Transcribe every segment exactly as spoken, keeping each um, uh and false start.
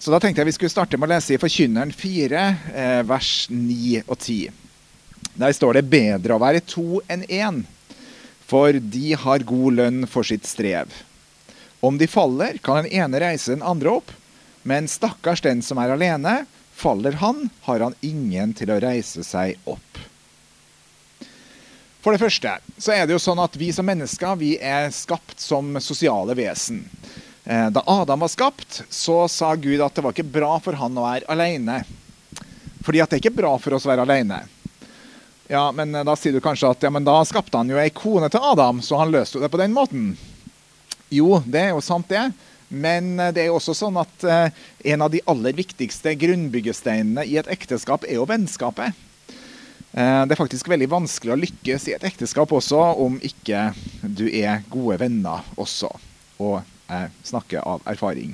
Så da tenkte jeg vi skulle starte med å lese i Forkynneren fire, eh, vers ni og ti. Der står det: bedre å være to enn en, for de har god lønn for sitt strev. Om de faller, kan den ene reise den andre opp, men stakkars den som er alene, faller han, har han ingen til å reise seg opp. For det første så er det jo sånn at vi som mennesker, vi er skapt som sosiale vesen. Da Adam var skapt, så sa Gud at det var ikke bra for han å være alene. Fordi at det er ikke bra for oss å være alene. Ja, men da sier du kanskje at ja, men da skapte han jo en kone til Adam, så han løste det på den måten. Jo, det er jo sant det. Men det er jo også sånn at eh, en av de aller viktigste grunnbyggesteinene i et ekteskap er jo vennskapet. Eh, det er faktisk veldig vanskelig å lykkes i et ekteskap også om ikke du er gode venner også. Og jeg snakker av erfaring.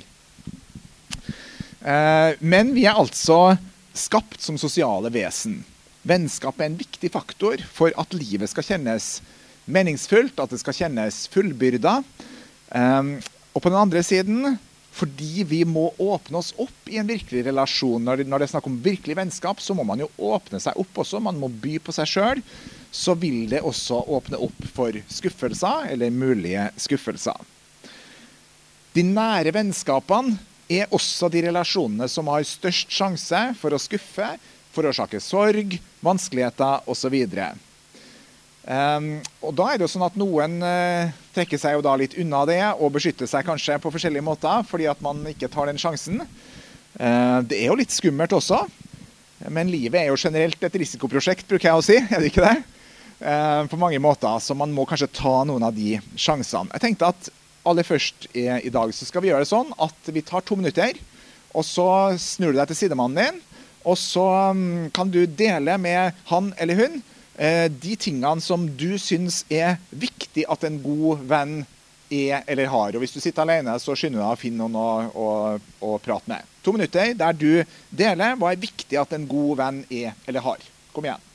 Eh, men vi er altså skapt som sosiale vesen. Vennskap er en viktig faktor for at livet skal kjennes meningsfullt, at det skal kjennes fullbyrda. Um, og på den andre siden, fordi vi må åpne oss opp i en virkelig relasjon. Når det, når det er snakk om virkelig vennskap, så må man jo åpne seg opp også. Man må by på seg selv. Så vil det også åpne opp for skuffelser, eller mulige skuffelser. De nære vennskapene er også de relasjonene som har størst sjanse for å skuffe, forårsake sorg, vanskeligheter og så videre. Um, og da er det jo sånn at noen uh, trekker seg jo da litt unna det og beskytter seg kanskje på forskjellige måter fordi at man ikke tar den sjansen. Uh, det er jo litt skummelt også, men livet er jo generelt et risikoprosjekt, bruker jeg å si, er det ikke det? Uh, på mange måter, så man må kanskje ta noen av de sjansene. Jeg tenkte at aller først i, i dag så skal vi gjøre det sånn at vi tar to minutter, og så snur du deg til sidemannen din, og så um, kan du dele med han eller hun eh, de tingene som du synes er viktig at en god venn er eller har. Og hvis du sitter alene, så skynder du deg å finne noen å, å, å prate med. To minutter der du deler hva er viktig at en god venn er eller har. Kom igjen.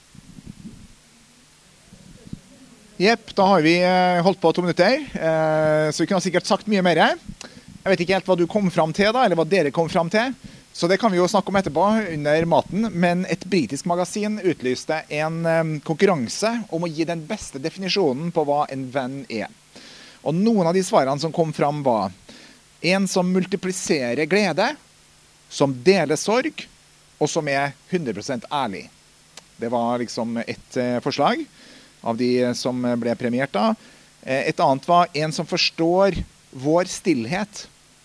Jepp, da har vi holdt på to minutter, eh, så vi kunne sikkert sagt mye mer. Jeg vet ikke helt hva du kom fram til da, eller hva dere kom fram til. Så det kan vi jo snakke om etterpå under maten, men et britisk magasin utlyste en um, konkurranse om å gi den beste definisjonen på hva en venn er. Og noen av de svarene som kom fram var en som multipliserer glede, som deler sorg, og som er hundre prosent ærlig. Det var liksom et uh, forslag av de som ble premiert da. Et annet var en som forstår vår stillhet.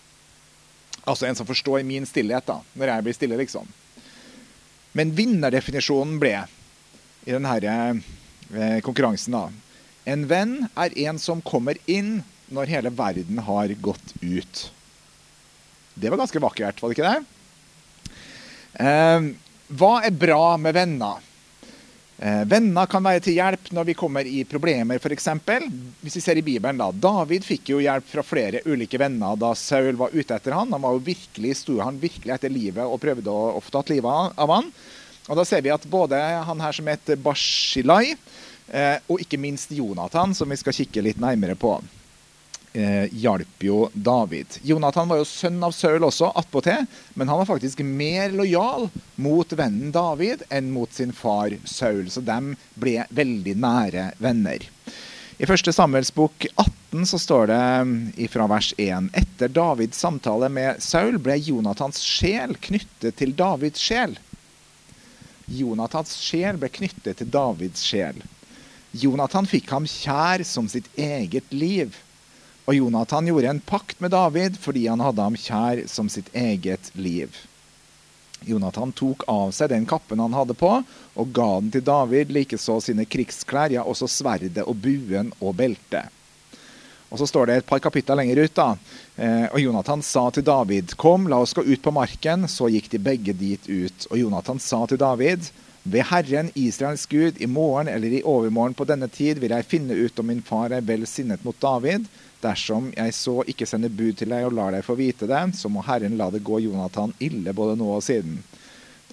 Altså en som forstår min stillhet da, når jeg blir stille liksom. Men vinnerdefinisjonen ble, i denne eh, konkurransen da, en venn er en som kommer inn når hele verden har gått ut. Det var ganske vakkert, var det ikke det? Eh, hva er bra med venner? Eh, venner kan være til hjelp når vi kommer i problemer, for eksempel. Hvis vi ser i Bibelen da, David fikk jo hjelp fra flere ulike venner da Saul var ute etter han. Han var jo virkelig, stod han virkelig etter livet og prøvde å, å få tatt livet av han. Og da ser vi at både han her som heter Barzillai, eh, og ikke minst Jonathan, som vi skal kikke litt nærmere på, eh, hjalp jo David. Jonathan var jo sønn av Saul også, attpåtil, men han var faktisk mer lojal mot vennen David enn mot sin far Saul, så de ble veldig nære venner. I første Samuels bok atten så står det fra vers én: etter Davids samtale med Saul ble Jonathans sjel knyttet til Davids sjel. Jonathans sjel ble knyttet til Davids sjel. Jonathan fikk ham kjær som sitt eget liv. Og Jonathan gjorde en pakt med David fordi han hadde ham kjær som sitt eget liv. Jonathan tok av seg den kappen han hadde på, og ga den til David, likeså sine krigsklær, ja, også sverdet og buen og beltet. Og så står det et par kapitler lenger ut da, eh, og Jonathan sa til David, kom, la oss gå ut på marken, så gikk de begge dit ut. Og Jonathan sa til David, ved Herren, Israels Gud, i morgen eller i overmorgen på denne tid vil jeg finne ut om min far er vel sinnet mot David. Dersom jeg så ikke sender bud til deg og lar deg få vite det, så må Herren la det gå Jonathan ille både nå og siden.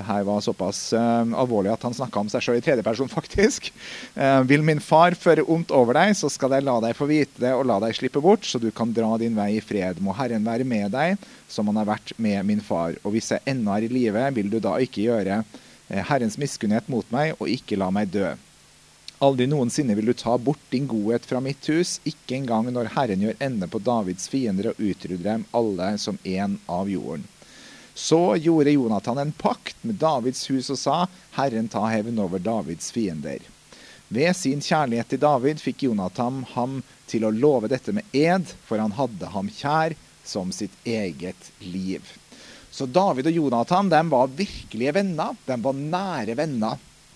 Det her var såpass uh, alvorlig at han snakket om seg selv i tredje person faktisk. Uh, vil min far føre ondt over deg, så skal jeg la deg få vite det og la deg slippe bort, så du kan dra din vei i fred. Må Herren være med deg, som han har vært med min far. Og hvis jeg ennå er i live, vil du da ikke gjøre uh, Herrens miskunnhet mot meg, og ikke la meg dø. Aldri noensinne vil du ta bort din godhet fra mitt hus, ikke engang når Herren gjør ende på Davids fiender og utrydder dem alle som en av jorden. Så gjorde Jonathan en pakt med Davids hus og sa, Herren ta hevn over Davids fiender. Ved sin kjærlighet til David fikk Jonathan ham til å love dette med ed, for han hadde ham kjær som sitt eget liv. Så David og Jonathan, de var virkelige venner, de var nære venner.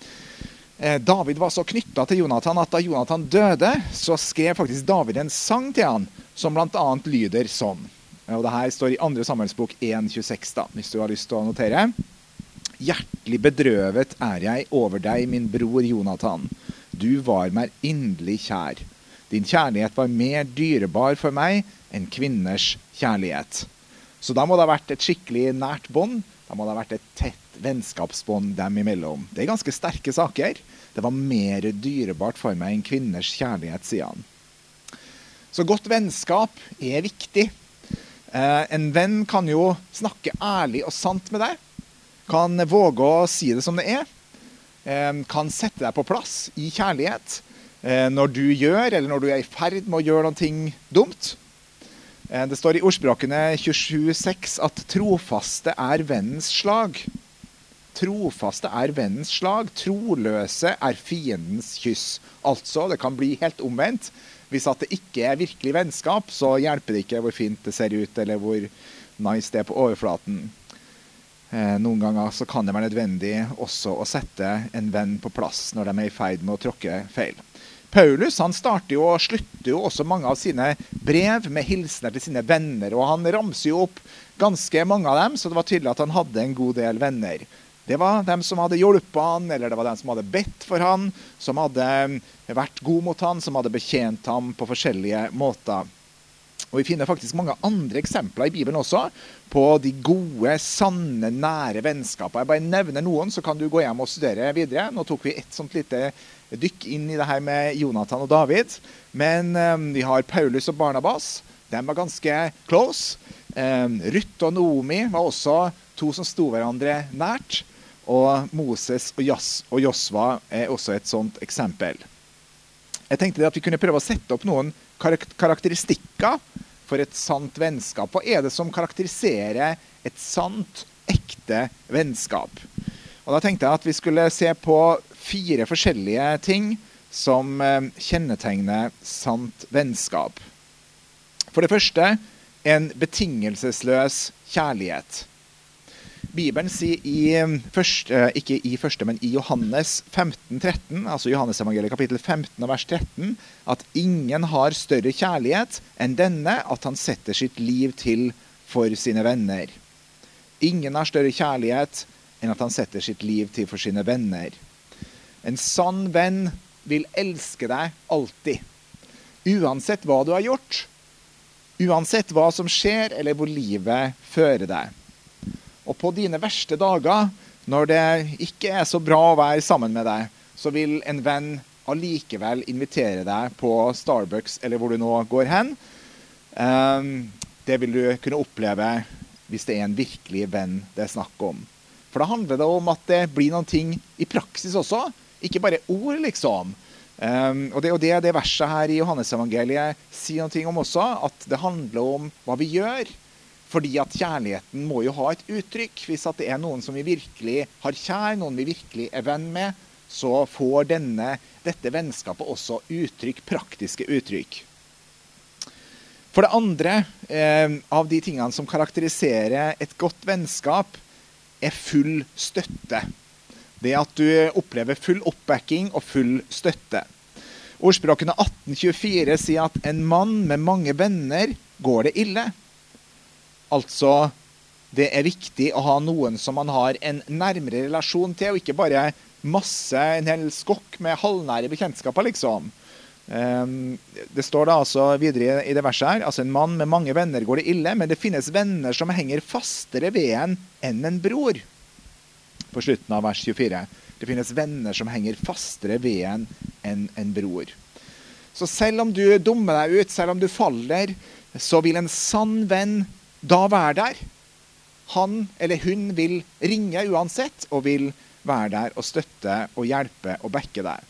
Eh, David var så knyttet til Jonathan at da Jonathan døde, så skrev faktisk David en sang til han, som blant annet lyder sånn. Og det her står i andre Samuelsbok en tjueseks, da, hvis du har lyst til å notere. Hjertelig bedrøvet er jeg over deg, min bror Jonathan. Du var meg inderlig kjær. Din kjærlighet var mer dyrebar for meg enn kvinners kjærlighet. Så da må det ha vært et skikkelig nært bånd. Da må det ha vært et tett vennskapsbånd dem imellom. Det er ganske sterke saker. Det var mer dyrebart for meg enn kvinners kjærlighet, sier han. Så godt vennskap er viktig. Eh, en venn kan jo snakke ærlig og sant med deg, kan våge å si det som det er, eh, kan sette deg på plass i kjærlighet eh, når du gjør, eller når du er i ferd med å gjøre noe dumt. Eh, det står i ordspråkene tjuesju seks at trofaste er vennens slag. Trofaste er vennens slag, troløse er fiendens kyss. Altså, det kan bli helt omvendt. Hvis at det ikke er virkelig vennskap, så hjelper det ikke hvor fint det ser ut, eller hvor nice det er på overflaten. Eh, noen ganger så kan det være nødvendig også å sette en venn på plass når de er i ferd med å tråkke feil. Paulus, han starter jo og slutter jo også mange av sine brev med hilsener til sine venner, og han ramser jo opp ganske mange av dem, så det var tydelig at han hadde en god del venner. Det var dem som hadde hjulpet han, eller det var dem som hadde bedt for han, som hadde vært god mot han, som hadde betjent ham på forskjellige måter. Og vi finner faktisk mange andre eksempler i Bibelen også på de gode, sanne, nære vennskaper. Jeg bare nevner noen, så kan du gå hjem og studere videre. Nå tok vi et sånt lite dykk inn i det her med Jonathan og David. Men um, vi har Paulus og Barnabas. De var ganske close. Um, Ruth og Naomi var også to som sto hverandre nært. Og Moses og, Jas og Josva er også et sånt eksempel. Jeg tenkte at vi kunne prøve å sette opp noen karak karakteristikker for et sant vennskap. Hva er det som karakteriserer et sant, ekte vennskap? Og da tenkte jeg at vi skulle se på fire forskjellige ting som eh, kjennetegner sant vennskap. For det første, en betingelsesløs kjærlighet. Bibelen sier i første, ikke i første, men i Johannes femten tretten, altså Johannes evangeliet kapittel femten og vers tretten, at ingen har større kjærlighet enn denne, at han setter sitt liv til for sine venner. Ingen har større kjærlighet enn at han setter sitt liv til for sine venner. En sann venn vil elske deg alltid, uansett hva du har gjort, uansett hva som skjer eller hvor livet fører deg. Og på dine verste dager, når det ikke er så bra å være sammen med deg, så vil en venn allikevel invitere deg på Starbucks eller hvor du nå går hen. Um, det vil du kunne oppleve hvis det er en virkelig venn det er snakk om. For da handler det om at det blir noen ting i praksis også, ikke bare ord liksom. Um, og det er jo det, det verset her i Johannes evangeliet sier noen ting om også, at det handler om hva vi gjør. Fordi at kjærligheten må jo ha et uttrykk. Hvis at det er noen som vi virkelig har kjær, noen vi virkelig er venn med, så får denne, dette vennskapet også uttrykk, praktiske uttrykk. For det andre, eh, av de tingene som karakteriserer et godt vennskap, er full støtte. Det at du opplever full oppbacking og full støtte. Ordspråkene atten tjuefire sier at en mann med mange venner går det ille. Altså, det er viktig å ha noen som man har en nærmere relasjon til, og ikke bare masse, en hel skokk med halvnære bekjentskaper, liksom. Um, det står da altså videre i det verset her, altså en mann med mange venner går det ille, men det finnes venner som henger fastere ved en enn en bror. på slutten av vers tjuefire. Det finnes venner som henger fastere ved en enn en bror. Så selv om du dummer deg ut, selv om du faller, så vil en sann venn da være der. Han eller hun vil ringe uansett, og vil være der og støtte og hjelpe og backe deg.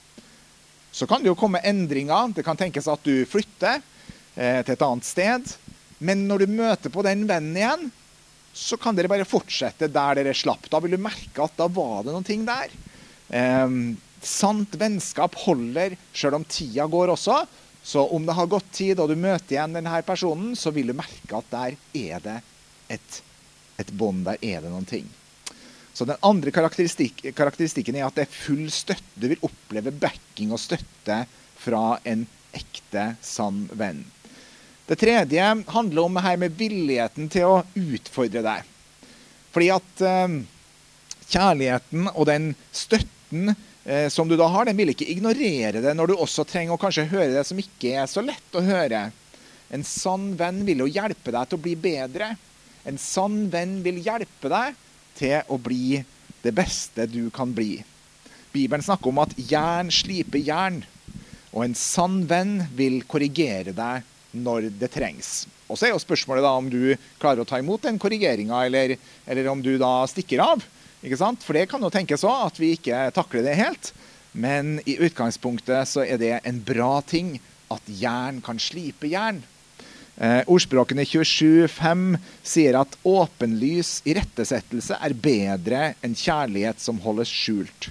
Så kan det jo komme endringer. Det kan tenkes at du flytter eh, til et annet sted. Men når du møter på den vennen igjen, så kan dere bare fortsette der dere slapp. Da vil du merke at da var det noen ting der. Eh, sant vennskap holder selv om tida går også. Så om det har gått tid og du møter igjen denne personen, så vil du merke at der er det et, et bånd, der er det noen ting. Så den andre karakteristik, karakteristikken er at det er full støtte. Du vil oppleve backing og støtte fra en ekte, sann venn. Det tredje handler om her med villigheten til å utfordre deg. Fordi at eh, kjærligheten og den støtten eh, som du da har, den vil ikke ignorere det når du også trenger å kanskje høre det som ikke er så lett å høre. En sann venn vil jo hjelpe deg til å bli bedre. En sann venn vil hjelpe deg til å bli det beste du kan bli. Bibelen snakker om at jern sliper jern, og en sann venn vil korrigere deg når det trengs. Og så er jo spørsmålet da om du klarer å ta imot den korrigeringen, eller, eller om du da stikker av. Ikke sant? For det kan jo tenkes også at vi ikke takler det helt. Men i utgangspunktet så er det en bra ting at jern kan slipe jern. Eh, ordspråkene tjuesju fem sier at åpenlys i rettesettelse er bedre enn kjærlighet som holdes skjult.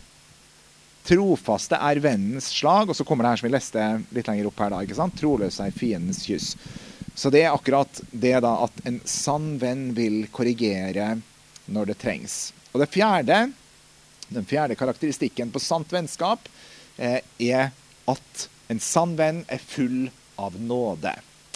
Trofaste er vennens slag, og så kommer det her som vi leste litt lenger opp her da, ikke sant? Troløs er fiendens kyss. Så det er akkurat det da, at en sann venn vil korrigere når det trengs. Og det fjerde, den fjerde karakteristikken på sant vennskap, eh, er at en sann venn er full av nåde.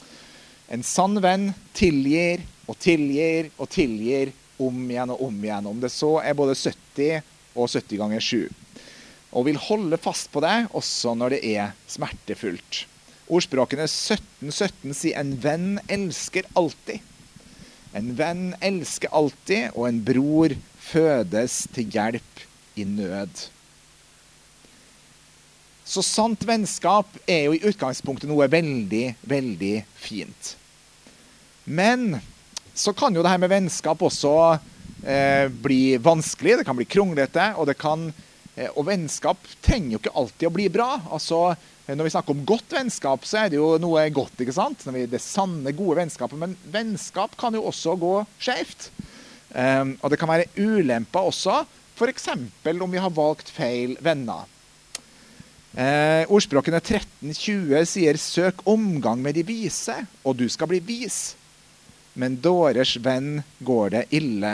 En sann venn tilgir og tilgir og tilgir om igjen og om igjen, om det så er både sytti og sytti ganger sju. Og vil holde fast på det også når det er smertefullt. Ordspråkene sytten sytten sier en venn elsker alltid. En venn elsker alltid, og en bror fødes til hjelp i nød. Så sant vennskap er jo i utgangspunktet noe veldig, veldig fint. Men så kan jo det her med vennskap også eh, bli vanskelig, det kan bli kronglete, og det kan Og vennskap trenger jo ikke alltid å bli bra. Altså, når vi snakker om godt vennskap, så er det jo noe godt, ikke sant? Når vi, det sanne, gode vennskapet. Men vennskap kan jo også gå skjevt. Um, og det kan være ulemper også, for eksempel om vi har valgt feil venner. Uh, ordspråkene tretten tjue sier «Søk omgang med de vise, og du skal bli vis. Men dårers venn går det ille».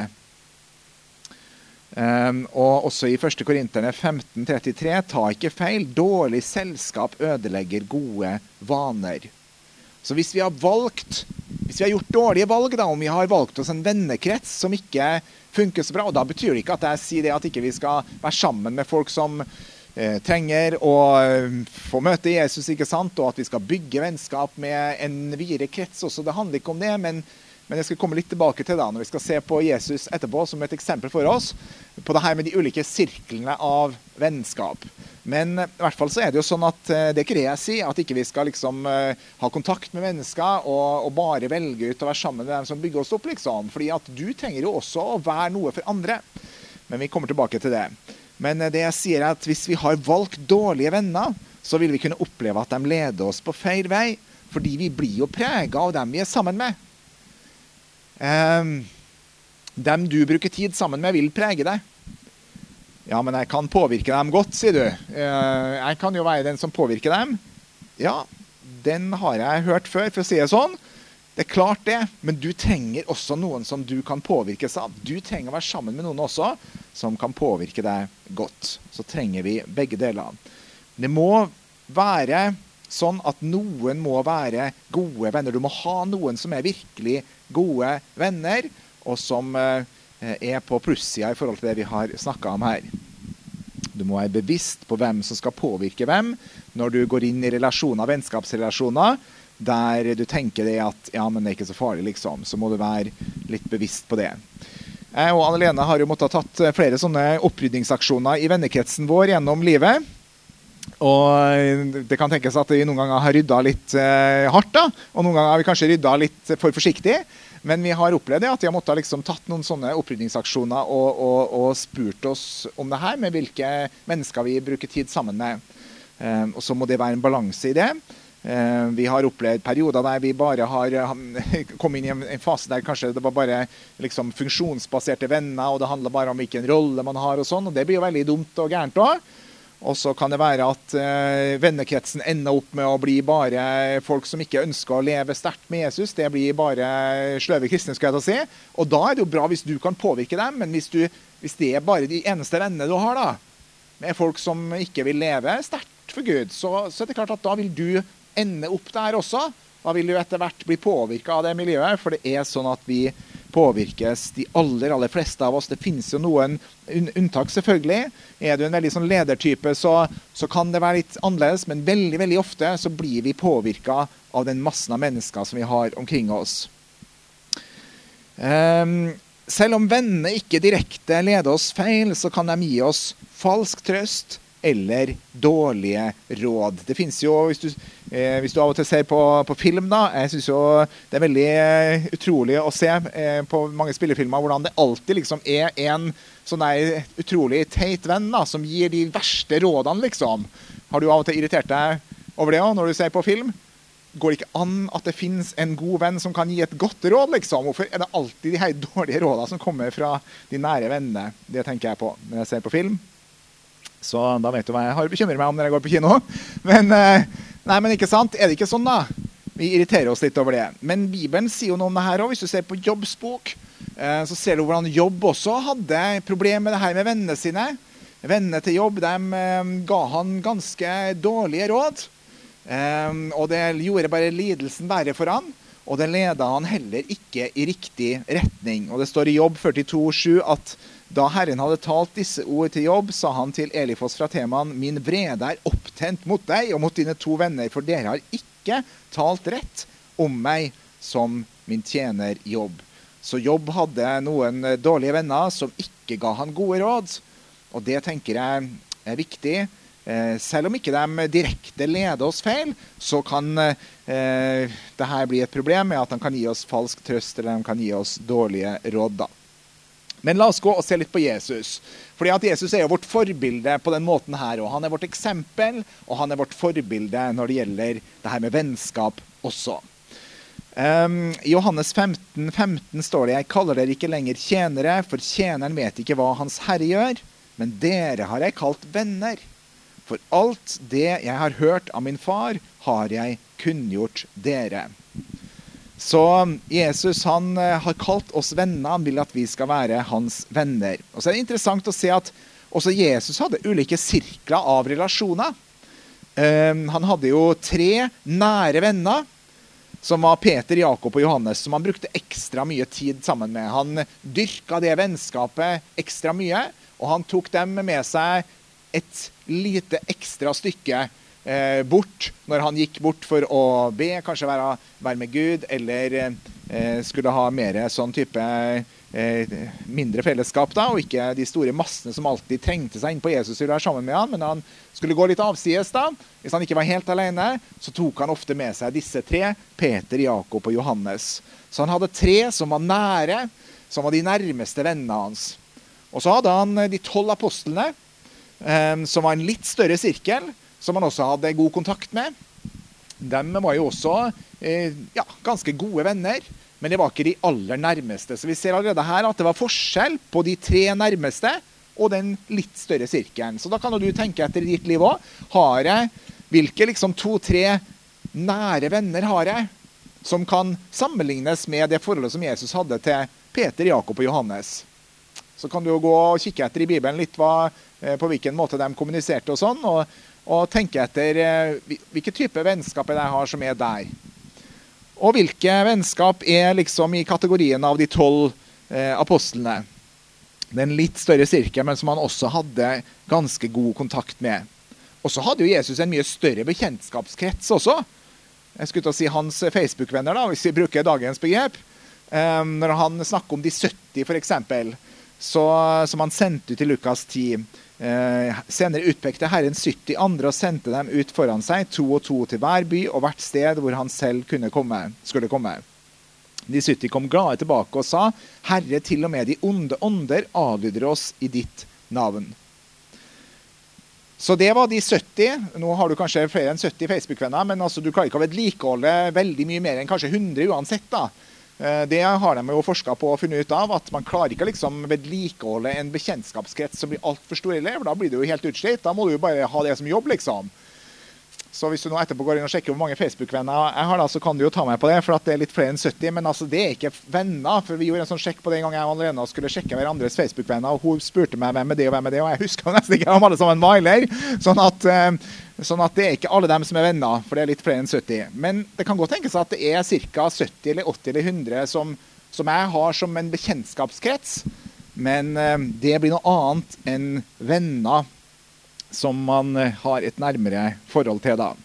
Um, og også i første Korinterne femten trettitre, ta ikke feil, dårlig selskap ødelegger gode vaner. Så hvis vi har valgt, hvis vi har gjort dårlige valg, da, om vi har valgt oss en vennekrets som ikke funker så bra, og da betyr det ikke at jeg sier det at ikke vi skal være sammen med folk som eh, trenger å få møte Jesus, ikke sant, og at vi skal bygge vennskap med en videre krets også, det handler ikke om det, men Men jeg skal komme litt tilbake til da, når vi skal se på Jesus etterpå som et eksempel for oss, på det her med de ulike sirklene av vennskap. Men i hvert fall så er det jo sånn at det er ikke det jeg sier, at ikke vi skal liksom uh, ha kontakt med mennesker og, og bare velge ut å være sammen med dem som bygger oss opp, liksom. Fordi at du trenger jo også å være noe for andre. Men vi kommer tilbake til det. Men det jeg sier er at hvis vi har valgt dårlige venner, så vil vi kunne oppleve at de leder oss på feil vei, fordi vi blir jo preget av dem vi er sammen med. Um, dem du bruker tid sammen med vil prege deg. Ja, men jeg kan påvirke dem godt, sier du. Uh, jeg kan jo være den som påvirker dem. Ja, den har jeg hørt før, for å si det sånn. Det er klart det, men du trenger også noen som du kan påvirkes av. Du trenger å være sammen med noen også, som kan påvirke deg godt. Så trenger vi begge deler. Det må være sånn at noen må være gode venner. Du må ha noen som er virkelig gode venner, og som eh, er på plussida i forhold til det vi har snakket om her. Du må være bevisst på hvem som skal påvirke hvem, når du går inn i relasjoner, vennskapsrelasjoner, der du tenker det at, ja, men det er ikke så farlig liksom, så må du være litt bevisst på det. Jeg og Anne-Lene har jo måttet ha tatt flere sånne opprydningsaksjoner i vennekretsen vår gjennom livet. Og det kan tenkes at vi noen ganger har ryddet litt eh, hardt da, og noen ganger har vi kanskje ryddet litt for forsiktig. Men vi har opplevd det at vi har måttet liksom tatt noen sånne opprydningsaksjoner og, og, og spurt oss om det her, med hvilke mennesker vi bruker tid sammen med. Eh, og så må det være en balanse i det. Eh, vi har opplevd perioder der vi bare har kommet inn i en, en fase der kanskje det var bare liksom, funksjonsbaserte venner, og det handler bare om hvilken rolle man har og sånn, og det blir jo veldig dumt og gærent også. Og så kan det være at eh, vennekretsen ender opp med å bli bare folk som ikke ønsker å leve sterkt med Jesus. Det blir bare sløve kristne, skal jeg da si. Og da er det jo bra hvis du kan påvirke dem, men hvis, du, hvis det er bare de eneste vennene du har da, med folk som ikke vil leve sterkt for Gud, så, så er det klart at da vil du ende opp der også. Da vil du etter hvert bli påvirket av det miljøet, for det er sånn at vi påvirkes, de aller, aller fleste av oss. Det finnes jo noen unntak selvfølgelig. Er du en veldig sånn ledertype, så, så kan det være litt annerledes, men veldig, veldig ofte så blir vi påvirket av den massen av mennesker som vi har omkring oss. Um, selv om vennene ikke direkte leder oss feil, så kan de gi oss falsk trøst, eller dårlige råd. Det finnes jo, hvis du, eh, hvis du av og til ser på, på film da, jeg synes jo det er veldig eh, utrolig å se eh, på mange spillefilmer, hvordan det alltid liksom er en sånn der utrolig teit venn da, som gir de verste rådene liksom. Har du av og til irritert deg over det også, når du ser på film? Går det ikke an at det finnes en god venn som kan gi et godt råd liksom? Hvorfor er det alltid de her dårlige rådene som kommer fra de nære vennene? Det tenker jeg på når jeg ser på film. Så da vet du hva jeg har bekymret meg om når jeg går på kino. Men, nei, men ikke sant? Er det ikke sånn da? Vi irriterer oss litt over det. Men Bibelen sier jo noe om det her også. Hvis du ser på Jobbs bok, så ser du hvordan Jobb også hadde problemer med det her med vennene sine. Vennene til Jobb, de ga han ganske dårlige råd. Og det gjorde bare lidelsen verre for han. Og det ledet han heller ikke i riktig retning. Og det står i Jobb førtito sju at da Herren hadde talt disse ord til Jobb, sa han til Elifos fra Teman, min vrede er opptent mot deg og mot dine to venner, for dere har ikke talt rett om meg som min tjener Jobb. Så Jobb hadde noen dårlige venner som ikke ga han gode råd, og det tenker jeg er viktig. Selv om ikke de direkte leder oss feil, så kan eh, det her bli et problem med at de kan gi oss falsk trøst, eller de kan gi oss dårlige råd da. Men la oss gå og se litt på Jesus. Fordi at Jesus er jo vårt forbilde på den måten her, og han er vårt eksempel, og han er vårt forbilde når det gjelder det her med vennskap også. Um, I Johannes femten femten står det, jeg kaller dere ikke lenger tjenere, for tjeneren vet ikke hva hans herre gjør, men dere har jeg kalt venner. For alt det jeg har hørt av min far, har jeg kunngjort dere. Så Jesus han har kalt oss venner, han vil at vi skal være hans venner. Og så er det interessant å se at også Jesus hadde ulike sirkler av relasjoner. Um, han hadde jo tre nære venner, som var Peter, Jakob og Johannes, som han brukte ekstra mye tid sammen med. Han dyrket det vennskapet ekstra mye, og han tok dem med seg et lite ekstra stykke Eh, bort, når han gikk bort for å be, kanskje være, være med Gud, eller eh, skulle ha mer sånn type eh, mindre fellesskap da, og ikke de store massene som alltid trengte seg inn på Jesus og være sammen med han, men han skulle gå litt avsides da, hvis han ikke var helt alene, så tok han ofte med seg disse tre, Peter, Jakob og Johannes. Så han hadde tre som var nære, som var de nærmeste vennene hans. Og så hadde han de tolv apostlene, eh, som var en litt større sirkel, som han også hadde god kontakt med. De var jo også eh, ja, ganske gode venner, men det var ikke de aller nærmeste. Så vi ser allerede her at det var forskjell på de tre nærmeste og den litt større sirkelen. Så da kan du tenke etter i ditt liv også. Har jeg, hvilke liksom to-tre nære venner har jeg, som kan sammenlignes med det forholdet som Jesus hadde til Peter, Jakob og Johannes? Så kan du jo gå og kikke etter i Bibelen litt hva, eh, på hvilken måte de kommuniserte og sånn, og og tenke etter eh, hvilke type vennskap jeg har som er der. Og hvilke vennskap er liksom i kategorien av de tolv eh, apostlene. Den litt større sirkel, men som han også hadde ganske god kontakt med. Og så hadde jo Jesus en mye større bekjentskapskrets også. Jeg skulle til å si hans Facebook-venner da, hvis vi bruker dagens begrep. Um, når han snakker om de sytti for eksempel, så, som han sendte ut i Lukas ti. Uh, senere utpekte Herren sytti andre og sendte dem ut foran seg, to og to til hver by og hvert sted hvor han selv kunne komme, skulle komme. De sytti kom glade tilbake og sa, Herre, til og med de onde ånder adlyder oss i ditt navn. Så det var de sytti. Nå har du kanskje flere enn sytti Facebook-venner, men altså, du klarer ikke å vedlikeholde veldig mye mer enn kanskje hundre uansett da. Det har de jo forsket på og funnet ut av, at man klarer ikke liksom vedlikeholde en bekjentskapskrets som blir alt for stor elev. Da blir det jo helt utslitt. Da må du jo bare ha det som jobb, liksom. Så hvis du nå etterpå går inn og sjekker hvor mange Facebook-venner jeg har da, så kan du jo ta meg på det, for at det er litt flere enn sytti, men altså det er ikke venner, for vi gjorde en sånn sjekk på den gangen jeg og Lena skulle sjekke hverandres Facebook-venner, og hun spurte meg hvem er det og hvem er det, og jeg husker jo nesten ikke om alle sammen var eller, sånn at, sånn at det er ikke alle dem som er venner, for det er litt flere enn sytti. Men det kan godt tenkes at det er cirka sytti eller åtti eller hundre som, som jeg har som en bekjentskapskrets, men det blir noe annet enn venner som man har et nærmere forhold til da.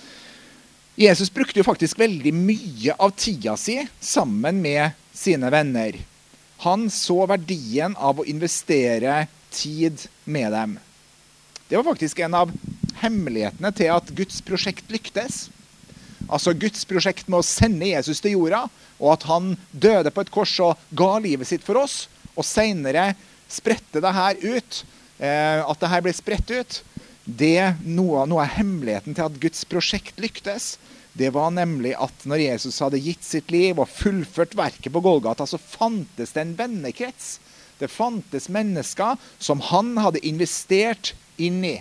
Jesus brukte jo faktisk veldig mye av tida si sammen med sine venner. Han så verdien av å investere tid med dem. Det var faktisk en av hemmelighetene til at Guds prosjekt lyktes. Altså Guds prosjekt med å sende Jesus til jorda, og at han døde på et kors og ga livet sitt for oss, og senere spredte det her ut, at det her ble spredt ut, det noe, noe av hemmeligheten til at Guds prosjekt lyktes, det var nemlig at når Jesus hadde gitt sitt liv og fullført verket på Golgata, så fantes det en vennekrets. Det fantes mennesker som han hadde investert inn i,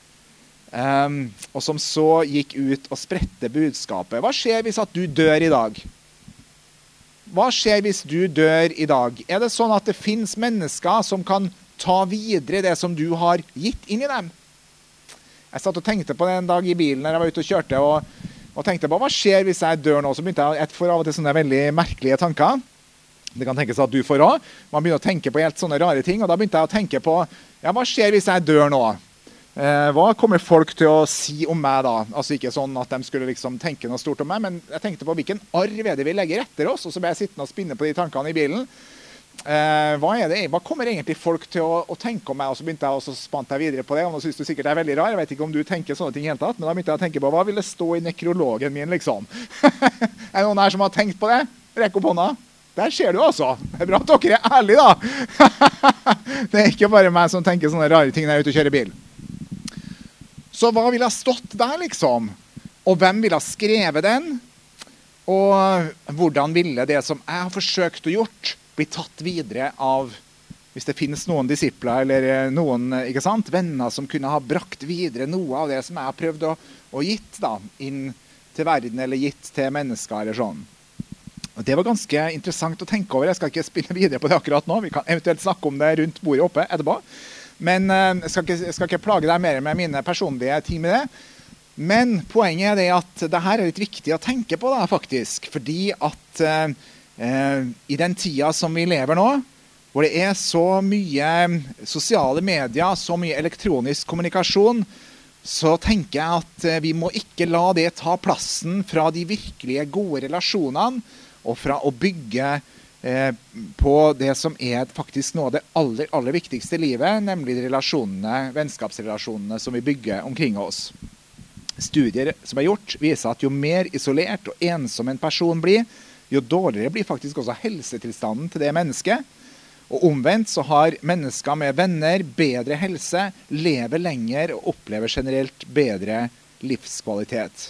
um, og som så gikk ut og spredte budskapet. Hva skjer hvis at du dør i dag? Hva skjer hvis du dør i dag? Er det sånn at det finnes mennesker som kan ta videre det som du har gitt inn i dem? Jeg satt og tenkte på det en dag i bilen når jeg var ute og kjørte, og, og tenkte på hva skjer hvis jeg dør nå? Så begynte jeg, jeg får av og til sånne veldig merkelige tanker. Det kan tenkes at du får også. Man begynner å tenke på helt sånne rare ting, og da begynte jeg å tenke på, ja, hva skjer hvis jeg dør nå? Eh, hva kommer folk til å si om meg da? Altså ikke sånn at de skulle liksom tenke noe stort om meg, men jeg tenkte på hvilken arv er det vi legger etter oss, og så ble jeg sittende og spinne på de tankene i bilen. Eh, hva er det? Hva kommer egentlig folk til å, å tenke om meg? Og så begynte jeg, og så spant jeg videre på det, og nå synes du sikkert det er veldig rar. Jeg vet ikke om du tenker sånne ting helt tatt, men da begynte jeg å tenke på, hva vil det stå i nekrologen min, liksom? Er det noen her som har tenkt på det? Rekk opp hånda. Der ser du altså. Det er bra at dere er ærlige da. Det er ikke bare meg som tenker sånne rare ting når jeg er ute og kjører bil. Så hva ville ha stått der, liksom? Og hvem ville ha skrevet den? Og hvordan ville det som jeg har forsøkt å gjort bli tatt videre av, hvis det finnes noen disipler eller noen, ikke sant, venner som kunne ha brakt videre noe av det som jeg har prøvd å, å gitt da, inn til verden eller gitt til mennesker eller sånn. Og det var ganske interessant å tenke over. Jeg skal ikke spille videre på det akkurat nå. Vi kan eventuelt snakke om det rundt bordet oppe etterpå. Men jeg skal ikke, jeg skal ikke plage deg mer med mine personlige ting med det. Men poenget er det at det her er litt viktig å tenke på da, faktisk. Fordi at eh, i den tida som vi lever nå, hvor det er så mye sosiale medier, så mye elektronisk kommunikasjon, så tenker jeg at vi må ikke la det ta plassen fra de virkelige gode relasjonene, og fra å bygge eh, på det som er faktisk noe av det aller, aller viktigste i livet, nemlig de relasjonene, vennskapsrelasjonene som vi bygger omkring oss. Studier som er gjort viser at jo mer isolert og ensom en person blir, jo dårligere blir faktisk også helsetilstanden til det mennesket. Og omvendt så har mennesker med venner bedre helse, lever lenger og opplever generelt bedre livskvalitet.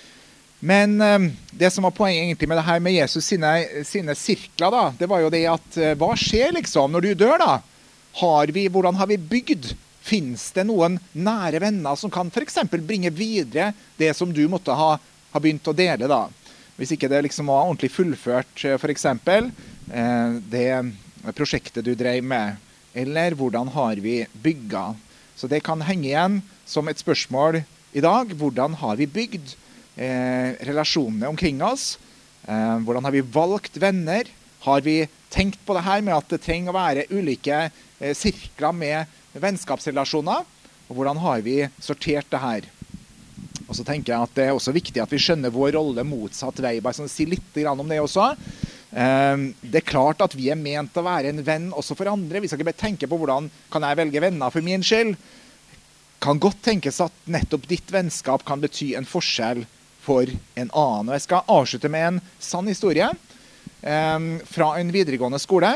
Men eh, det som var poenget egentlig med det her med Jesus sine, sine sirkler da, det var jo det at eh, hva skjer liksom når du dør da? Har vi, hvordan har vi bygd? Finnes det noen nære venner som kan for eksempel bringe videre det som du måtte ha, ha begynt å dele da? Hvis ikke det liksom var ordentlig fullført, for eksempel, eh, det prosjektet du drev med, eller hvordan har vi bygget? Så det kan henge igjen som et spørsmål i dag. Hvordan har vi bygd eh, relasjonene omkring oss? Eh, hvordan har vi valgt venner? Har vi tenkt på det her med at det trenger å være ulike eh, sirkler med vennskapsrelasjoner? Og hvordan har vi sortert det her? Og så tenker jeg at det er også viktig at vi skjønner vår rolle motsatt vei. Bare sånn, si litt om det også. Um, det er klart at vi er ment å være en venn også for andre. Vi skal ikke bare tenke på hvordan kan jeg velge venner for min skyld. Kan godt tenkes at nettopp ditt vennskap kan bety en forskjell for en annen. Og jeg skal avslutte med en sann historie um, fra en videregående skole.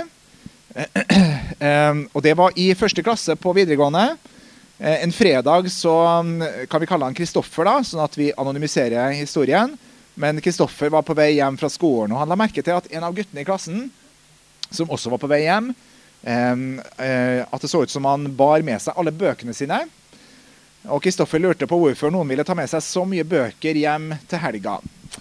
um, og det var i første klasse på videregående. Uh, en fredag så um, kan vi kalle han Kristoffer da, sånn at vi anonymiserer historien. Men Kristoffer var på vei hjem fra skolen, og han la merke til at en av guttene i klassen, som også var på vei hjem, um, uh, at det så ut som han bar med seg alle bøkene sine. Og Kristoffer lurte på hvorfor noen ville ta med seg så mye bøker hjem til helga.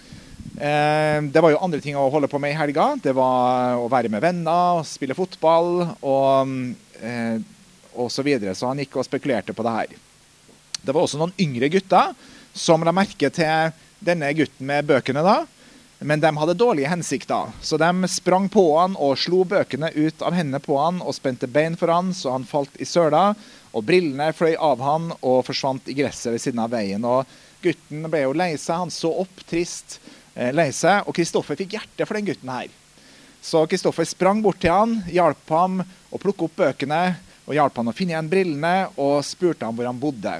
Uh, det var jo andre ting å holde på med i helga. Det var å være med venner, spille fotball og, uh, og så videre. Så han gikk og spekulerte på det her. Det var også noen yngre gutter som la merke til denne gutten med bøkene da, men de hadde dårlige hensikter. Så de sprang på han og slo bøkene ut av hendene på han og spente bein for han, så han falt i søla, og brillene fløy av han og forsvant i gresset ved siden av veien. Og gutten ble jo lei seg, han så opp trist, eh, lei seg, og Kristoffer fikk hjerte for den gutten her. Så Kristoffer sprang bort til han, hjalp ham å plukke opp bøkene, og hjalp han å finne igjen brillene, og spurte han hvor han bodde.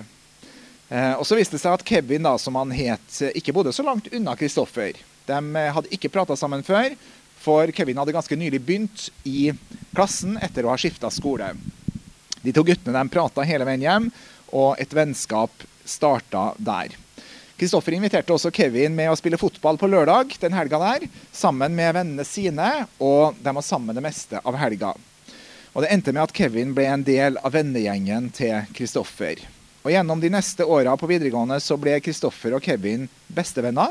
Eh, og så viste det seg at Kevin, da, som han het, ikke bodde så langt unna Kristoffer. De hadde ikke pratet sammen før, for Kevin hadde ganske nylig begynt i klassen etter å ha skiftet skole. De to guttene de pratet hele veien hjem, og et vennskap startet der. Kristoffer inviterte også Kevin med å spille fotball på lørdag den helga der, sammen med vennene sine, og de var sammen det meste av helga. Og det endte med at Kevin ble en del av vennegjengen til Kristoffer. Og gjennom de neste årene på videregående så ble Kristoffer og Kevin bestevenner.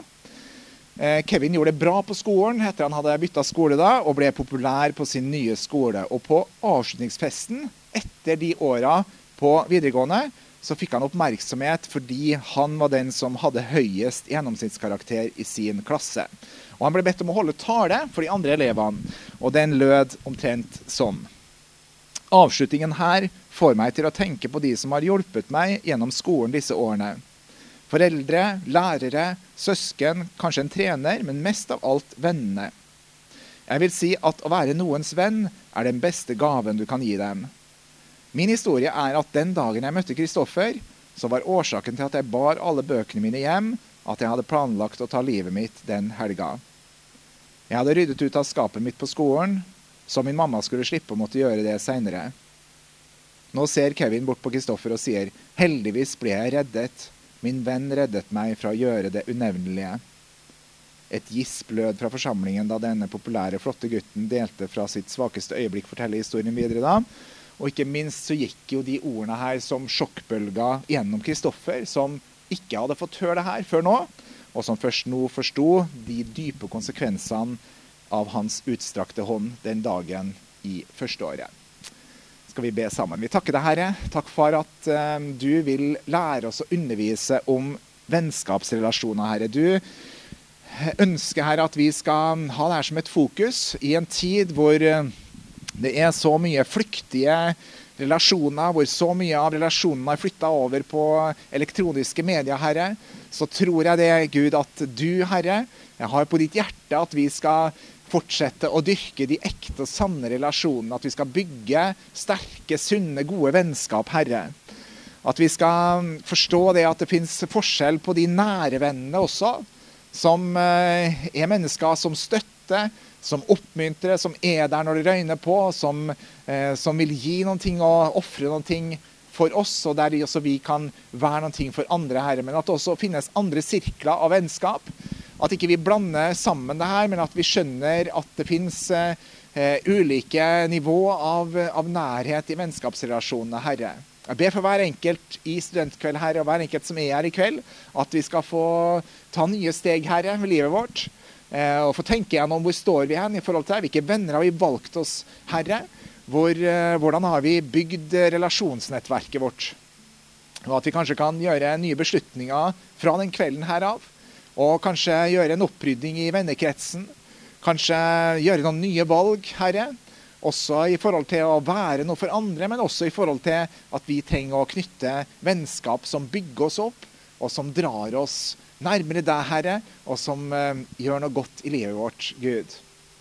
Eh, Kevin gjorde det bra på skolen etter han hadde byttet skole da, og ble populær på sin nye skole. Og på avslutningsfesten etter de årene på videregående så fikk han oppmerksomhet fordi han var den som hadde høyest gjennomsnittskarakter i sin klasse. Og han ble bedt om å holde tale for de andre elevene, og den lød omtrent sånn. Avslutningen her får meg til å tenke på de som har hjulpet meg gjennom skolen disse årene. Foreldre, lærere, søsken, kanskje en trener, men mest av alt vennene. Jeg vil si at å være noens venn er den beste gaven du kan gi dem. Min historie er at den dagen jeg møtte Kristoffer, så var årsaken til at jeg bar alle bøkene mine hjem, at jeg hadde planlagt å ta livet mitt den helga. Jeg hadde ryddet ut av skapet mitt på skolen, så min mamma skulle slippe å måtte gjøre det senere. Nå ser Kevin bort på Kristoffer og sier, heldigvis ble jeg reddet. Min venn reddet meg fra å gjøre det unevnelige. Et gisp lød fra forsamlingen da denne populære, flotte gutten delte fra sitt svakeste øyeblikk, forteller historien videre da. Og ikke minst så gikk jo de ordene her som sjokkbølga gjennom Kristoffer, som ikke hadde fått høre det her før nå, og som først nå forsto de dype konsekvensene av hans utstrakte hånd den dagen i første året. Skal vi be sammen. Vi takker deg, Herre. Takk for at um, du vil lære oss å undervise om vennskapsrelasjoner, Herre. Du ønsker, Herre, at vi skal ha det her som et fokus i en tid hvor uh, det er så mye flyktige relasjoner, hvor så mye av relasjonene er flyttet over på elektroniske medier, Herre. Så tror jeg det, Gud, at du, Herre, jeg har på ditt hjerte at vi skal fortsette å dyrke de ekte og sanne relasjonene, at vi skal bygge sterke, sunne, gode vennskap, Herre. At vi skal forstå det at det finnes forskjell på de nære vennene også, som er mennesker som støtter, som oppmuntrer, som er der når det røyner på, som, som vil gi noen ting og offre noen ting for oss, og der også vi kan være noen ting for andre, Herre. Men at det også finnes andre sirkler av vennskap, at ikke vi blander sammen det her, men at vi skjønner at det finnes eh, ulike nivå av, av nærhet i vennskapsrelasjonene, Herre. Jeg ber for hver enkelt i studentkveld, Herre, og hver enkelt som er her i kveld, at vi skal få ta nye steg, Herre, med livet vårt, eh, og få tenke gjennom hvor står vi hen i forhold til hvilke venner har vi valgt oss, Herre, hvor, eh, hvordan har vi bygd relasjonsnettverket vårt, og at vi kanskje kan gjøre nye beslutninger fra den kvelden herav, og kanskje gjøre en opprydding i vennekretsen, kanskje gjøre noen nye valg, Herre, også i forhold til å være noe for andre, men også i forhold til at vi trenger å knytte vennskap som bygger oss opp, og som drar oss nærmere deg, Herre, og som uh, gjør noe godt i livet vårt, Gud.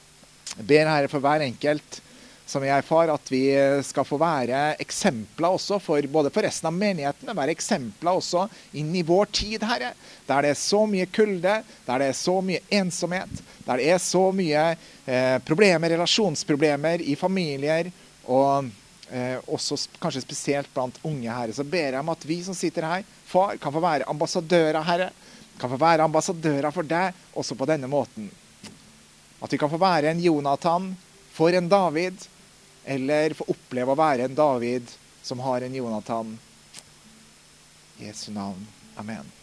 Jeg ber Herre for hver enkelt som jeg erfarer, at vi skal få være eksempler også, for, både for resten av menigheten, men være eksempler også inn i vår tid, Herre. Der det er så mye kulde, der det er så mye ensomhet, der det er så mye eh, problemer, relasjonsproblemer i familier, og eh, også kanskje spesielt blant unge, Herre. Så ber jeg om at vi som sitter her, far, kan få være ambassadører, Herre. Kan få være ambassadører for deg, også på denne måten. At vi kan få være en Jonathan for en David, eller få oppleve å være en David som har en Jonathan. I Jesu navn. Amen.